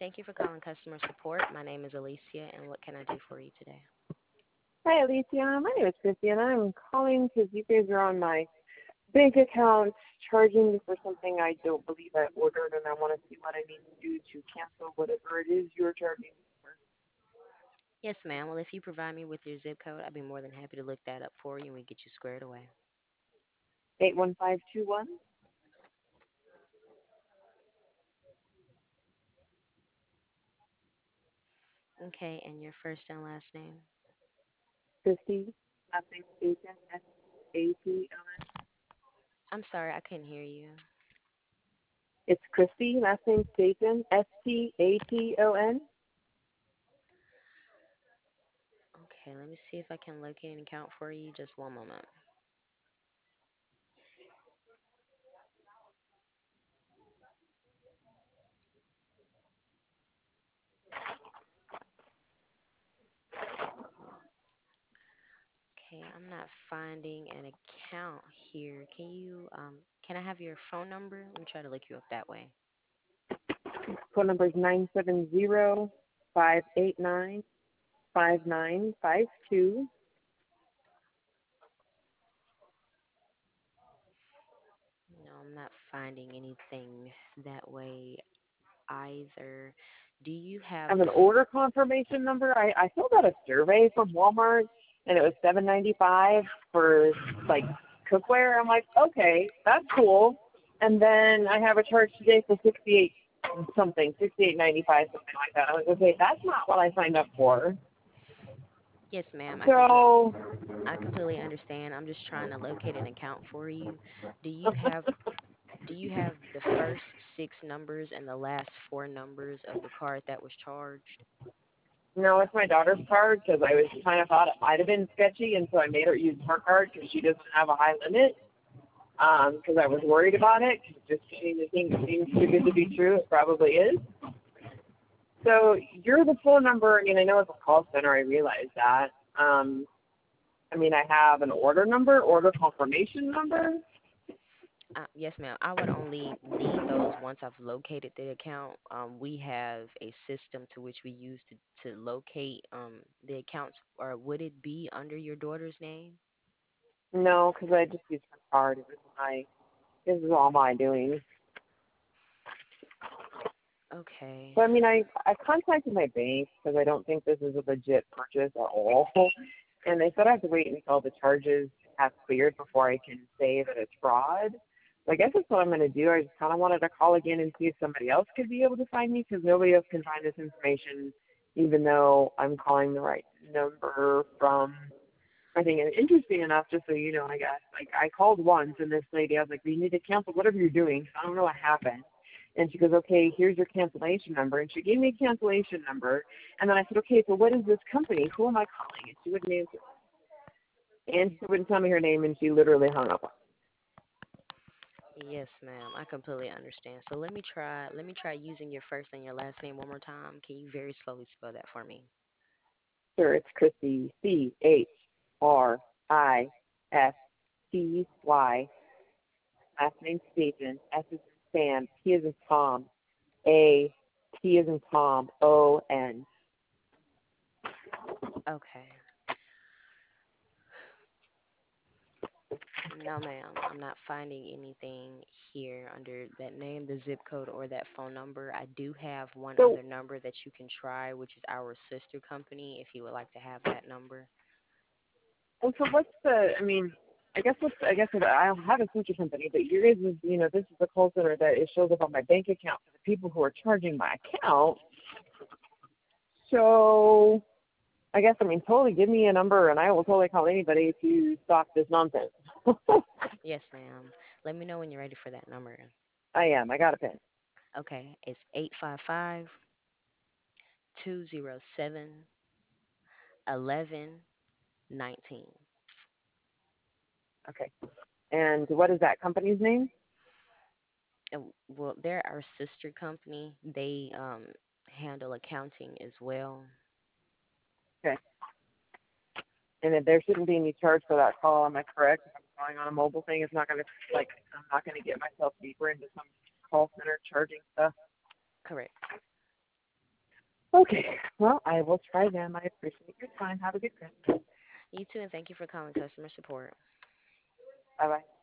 Thank you for calling customer support. My name is Alicia, and what can I do for you today? Hi, Alicia. My name is Christy, and I'm calling because you guys are on my bank account charging me for something I don't believe I ordered, and I want to see what I need to do to cancel whatever it is you're charging me for. Yes, ma'am. Well, if you provide me with your zip code, I'd be more than happy to look that up for you and we get you squared away. 81521, Okay, and your first and last name? Christy, last name Station, S-A-T-O-N. I'm sorry, I couldn't hear you. It's Christy, last name Station, S-T-A-T-O-N. Okay, let me see if I can locate an account for you. Just one moment. Okay, I'm not finding an account here. Can I have your phone number? Let me try to look you up that way. Phone number is 970-589-5952. No, I'm not finding anything that way either. Do you have I have the an order confirmation number. I filled out a survey from Walmart, and it was $7.95 for like cookware. I'm like, okay, that's cool. And then I have a charge today for 68 something, 68.95, something like that. I was like, okay, that's not what I signed up for. Yes, ma'am. So I completely understand. I'm just trying to locate an account for you. Do you have do you have the first six numbers and the last four numbers of the card that was charged? no, it's my daughter's card because I was kind of thought it might have been sketchy, and so I made her use her card because she doesn't have a high limit. Because I was worried about it. Just anything that seems too good to be true, it probably is. So you're the phone number. I mean, I know it's a call center. I realize that. I mean, I have an order number, order confirmation number. Yes, ma'am. I would only need those once I've located the account. We have a system to which we use to locate the accounts. Or would it be under your daughter's name? No, because I just used her card. This is all my doing. Okay. So I mean, I contacted my bank because I don't think this is a legit purchase at all, and they said I have to wait until the charges have cleared before I can say that it's fraud. So I guess that's what I'm going to do. I just kind of wanted to call again and see if somebody else could be able to find me because nobody else can find this information, even though I'm calling the right number from. I think it's interesting enough, just so you know, I guess. Like I called once, and this lady, I was like, "You need to cancel whatever you're doing." I don't know what happened. And she goes, okay, here's your cancellation number. And she gave me a cancellation number. And then I said, okay, so what is this company? Who am I calling? And she wouldn't answer. And she wouldn't tell me her name, and she literally hung up on me. Yes, ma'am. I completely understand. So let me try using your first and your last name one more time. Can you very slowly spell that for me? Sure, it's Christy, Christy. Last name Stephen, S is in Sam, T is in Tom, A, T is in Tom, O-N. Okay. No, ma'am. I'm not finding anything here under that name, the zip code, or that phone number. I do have one So, other number that you can try, which is our sister company, if you would like to have that number. and so what's the, I mean, I guess I have a sister company, but you guys is, this is the call center that it shows up on my bank account for the people who are charging my account. So I guess, I mean, totally give me a number and I will totally call anybody to stop this nonsense. Yes, ma'am. Let me know when you're ready for that number. I am. I got a pen. Okay, it's 855-207-1119. Okay. And what is that company's name? Well, they're our sister company. They handle accounting as well. Okay. And if there shouldn't be any charge for that call, am I correct? If I'm calling on a mobile thing, it's not going to, like, I'm not going to get myself deeper into some call center charging stuff. Correct. Okay. Well, I will try them. I appreciate your time. Have a good Christmas. You too, and thank you for calling customer support. Bye bye.